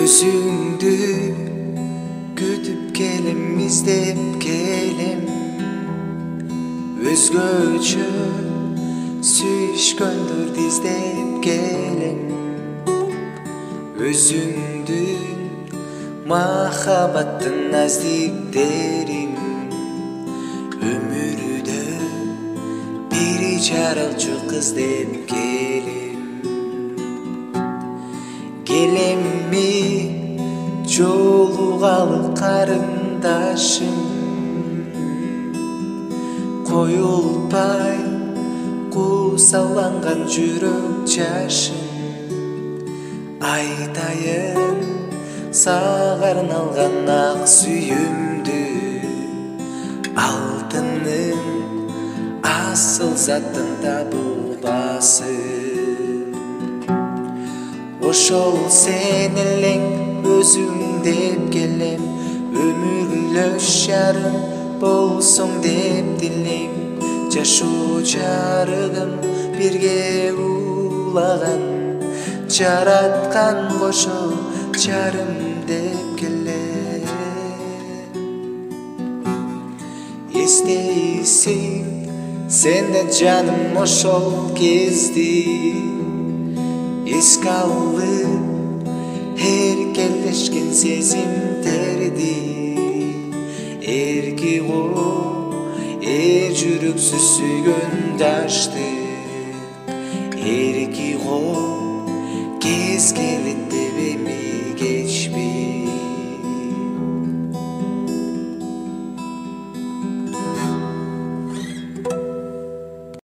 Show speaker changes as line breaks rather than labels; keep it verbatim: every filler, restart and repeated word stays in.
Өзүңдү күтүп келем, издеп келем, өзгөчө сүйүшкөндөрдү издеп келем. Өзүңдүн махаббаттын наздиктерин өмүрүдө бир жаралчу кыз деп келем. Келемми жолугалы карындашым, коюлпай кусаланган жүрөк жашым. Айтайын сага арналган ак сүйүмдү, алтындын асыл заттын табылбасы. Ошол сен элең өзүң деп келем, өмүрлөш жарым болсоң деп дилейм. Жашоо жарыгым бирге улаган, жараткан кошо жарым деп келем. Эстейсиң сен да жаным ошол кезди, эске алып эркелешкен сезимдерди. Эрки кол эр жүрөксүз сүйгөн дашты, эрки кол кез келет